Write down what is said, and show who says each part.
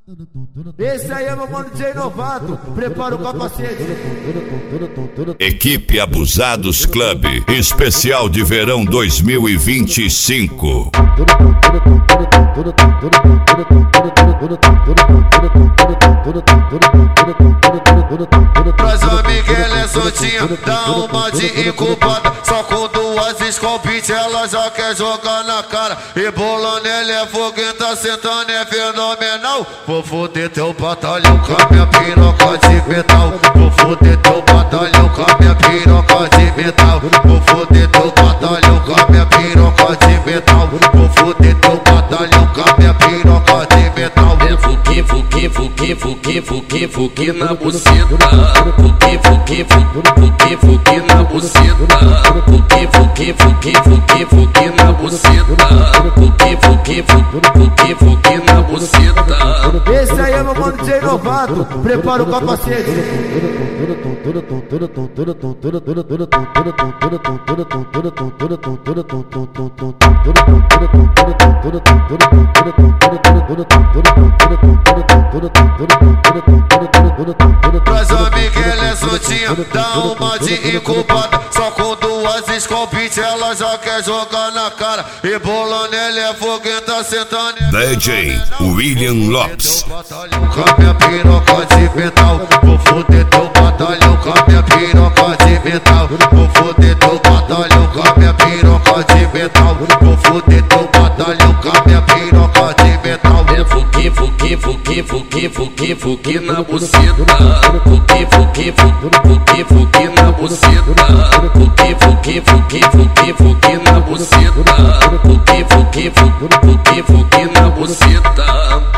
Speaker 1: Esse aí é meu mano DJ Novato, prepara o capacete.
Speaker 2: Equipe Abusados Club, especial de verão 2025.
Speaker 3: Traz a Miguel é soltinha, dá uma de incubada. Só com duas escopite ela já quer jogar na cara. E bolando ele é foguenta, sentando é fenomenal. Vou foder teu batalhão com a minha piroca de metal. Vou foder teu batalhão com a minha piroca de metal. Vou foder teu batalhão com a minha piroca de metal. Vou foder teu batalhão com a minha piroca de metal.
Speaker 4: É fuque, fuque, fuque, fuque, fuque, fuque na buceta. Fuque, fuque, fuque, fuque na buceta. Fuque, fuque, fuque, fuque, fuque na buceta. Fuque, fuque, fuque, fuque na buceta.
Speaker 1: Esse aí é meu mano DJ Novato, prepara o capacete.
Speaker 3: Traz a Miguel é soltinha, dá uma de incubada. Só com duas escopite ela já quer jogar na cara. E bolando ele é foguenta, sentando
Speaker 2: DJ William Lopes.
Speaker 3: com a minha piroca de metal. Vou foder teu batalhão com a minha piroca de metal. Vou foder teu batalhão com a minha piroca de metal. Vou foder teu batalhão com a minha piroca de metal.
Speaker 4: É fuque, fuque, fuque, fuque, fuque, fuque na buceta. Fuque, fuque, fuque, fuque na buceta. Fuque, fuque, fuque, fuque, fuque na buceta. Fuque, fuque, fuque, fuque na buceta.